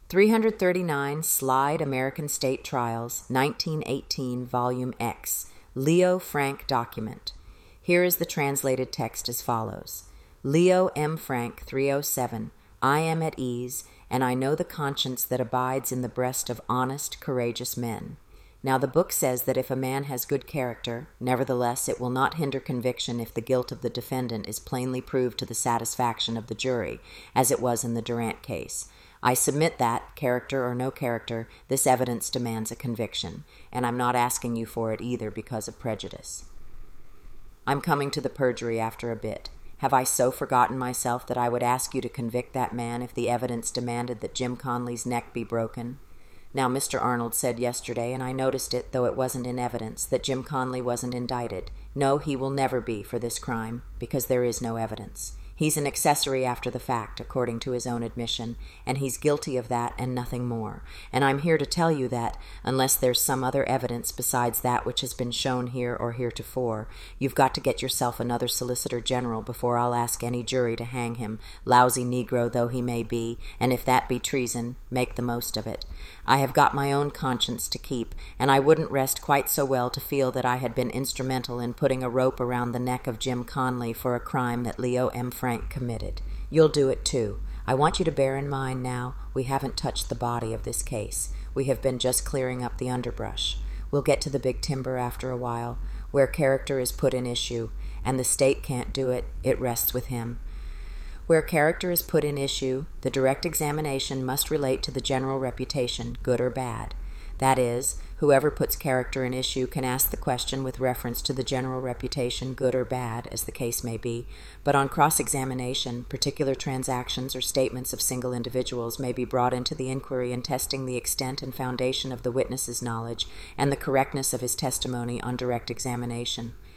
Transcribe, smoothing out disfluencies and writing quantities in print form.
339 Slide American State Trials, 1918, Volume X, Leo Frank Document. Here is the translated text as follows. Leo M. Frank, 307, I am at ease, and I know the conscience that abides in the breast of honest, courageous men. Now the book says that if a man has good character, nevertheless it will not hinder conviction if the guilt of the defendant is plainly proved to the satisfaction of the jury, as it was in the Durant case. I submit that, character or no character, this evidence demands a conviction, and I'm not asking you for it either because of prejudice. I'm coming to the perjury after a bit. Have I so forgotten myself that I would ask you to convict that man if the evidence demanded that Jim Conley's neck be broken? Now, Mr. Arnold said yesterday, and I noticed it, though it wasn't in evidence, that Jim Conley wasn't indicted. No, he will never be for this crime, because there is no evidence. He's an accessory after the fact, according to his own admission, and he's guilty of that and nothing more. And I'm here to tell you that, unless there's some other evidence besides that which has been shown here or heretofore, you've got to get yourself another Solicitor General before I'll ask any jury to hang him, lousy Negro though he may be, and if that be treason, make the most of it. I have got my own conscience to keep, and I wouldn't rest quite so well to feel that I had been instrumental in putting a rope around the neck of Jim Conley for a crime that Leo M. Frank committed. You'll do it too. I want you to bear in mind now, we haven't touched the body of this case. We have been just clearing up the underbrush. We'll get to the big timber after a while, where character is put in issue, and the state can't do it, it rests with him. Where character is put in issue, the direct examination must relate to the general reputation, good or bad. That is, whoever puts character in issue can ask the question with reference to the general reputation, good or bad, as the case may be, but on cross-examination, particular transactions or statements of single individuals may be brought into the inquiry in testing the extent and foundation of the witness's knowledge and the correctness of his testimony on direct examination.